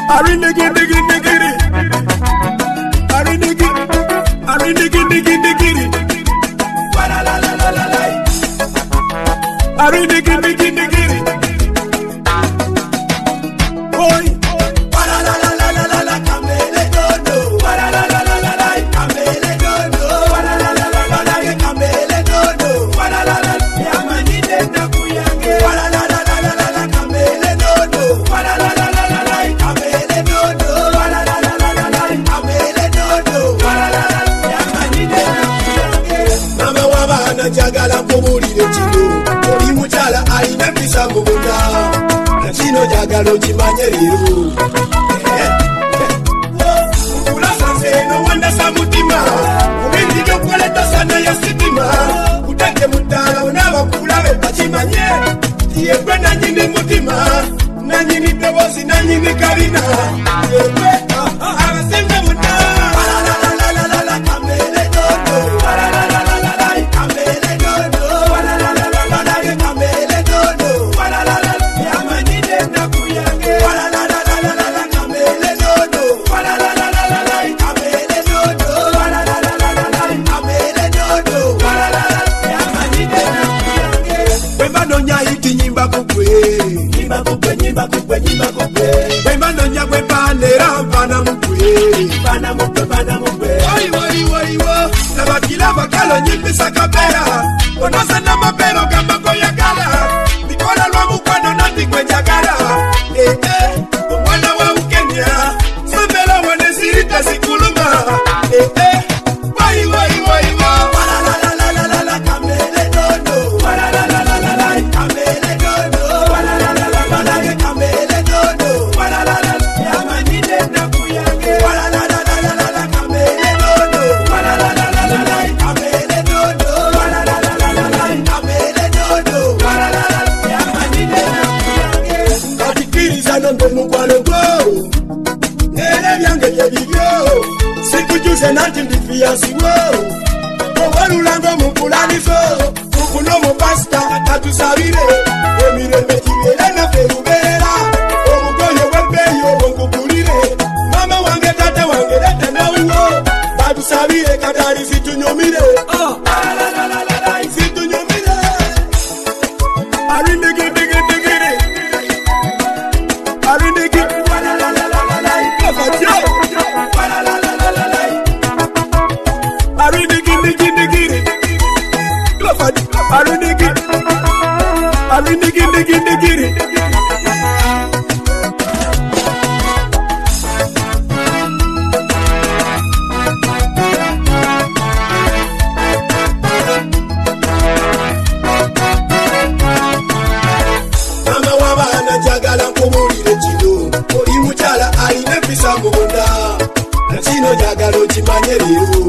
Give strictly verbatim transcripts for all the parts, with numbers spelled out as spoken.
Arinigi digi digiri. Arinigi. Arinigi digi digiri. Wala la la la la la. Arinigi digi digiri. Boy. Wala la la la la la la. Kamele dodo. Wala la la la la la. Kamele dodo. Wala la la la la la. Kamele dodo. Wala la la. Yamani denda kuyange. Wala la la la la la. Kamele dodo. Wala la la la la la. Kamele dodo. Wala la la la la la. Kamele dodo. Wala la la. Yamani denda kuyange. Mama wabana jagala kubulire chino. Oli muchala alina pisa mubunda. Chino jagalo chimanye liru. Kula sanse no wanda sa mutima. Ubindi jo kweleta sana ya sitima. Utake mutala unawa kula weba chimanye. Tiye kwe na nyini mutima. Na nyini tewosi na nyini karina. Tiye kwe awasembe muta. Wala la la la la la la. Kamele dodo. Wala la la la la la. Kamele dodo. Wala la la la la la. Kamele dodo. Wala la la. Yamani denda kuyange. Wala la la la la la. Kamele dodo. Wala la la la la la. Kamele dodo. Wala la la la la la. Kamele dodo. Wala la la. Yamani denda kuyange. Wemba nonya iti nyimba kukwe. Nyimba kukwe, nyimba kukwe, nyimba kukwe. Wemba nonya wemba nera mpana mukwe. Mpana mukwe, mpana mukwe. Oi, oi, oi, oi. Nabakila bakalo nyimbisa kapera. Konosa na mapero kama koyakala. Nikola lwa mukwano nati kwenjagala. Eh, eh, mwana wa Ukenya. Sambela wane sirita sikuluma. Eh, eh, wai, wai, wai, wai. Wala la la la la la la. Kamele dodo. Wala la la la la la. Kamele dodo. Wala la la la la la. Kamele dodo. Wala la la. Yamani denda kuyange. Wala la la la la la. Kamele dodo. Wala la la la la la. Kamele dodo. Wala la la la la la. Kamele dodo. Wala la la. Yamani denda kuyange. Katikiriza ndo mukwano go. Nere byange yebibyo. Sikujuze nanti ndifiansi wo. Owalulango mupulanizo. Kukuno mupasta katusabire. Emirembe kibere na ferubera. Omugoye wembeyo wongupulire. Mama wange tata wange lete na uwo. Batusabire katari situnyomire. Oh, la la la la la la. Situnyomire. Arinigi digi digiri. Arinigi. Wala la la la la la. Kafatyo. Wala la la la la la. Arinigi digi digiri. Kafatyo. Arinigi. Arinigi digi digiri. Mama wabana jagala kubulire chino. Oli muchala alina pisa mubunda. Na chino jagalo chimanye liru.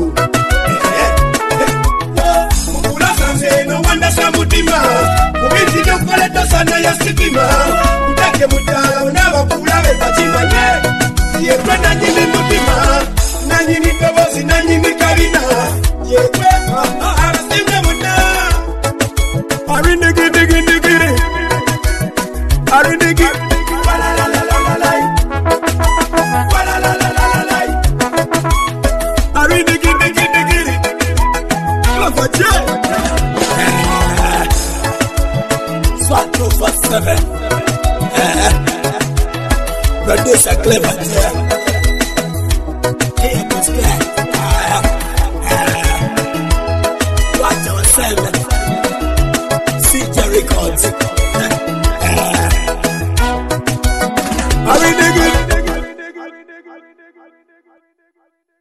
Mukula sanse no wanda sa mutima. Ubindi jo kweleta sana ya sitima. Utake mutala unawa kula weba chimanye. Tiye kwe na nyini mutima. Na nyini tewosi na nyini karina. Tiye kwe awasembe muta. Arinigi digi digiri. Arinigi. Wala la la la la la. Wala la la la la la. Arinigi digi digiri. Kafatyo. Soit two four seven. Producer Clever. Hey, what's that? Watch yourself. C J Records. Arinigi.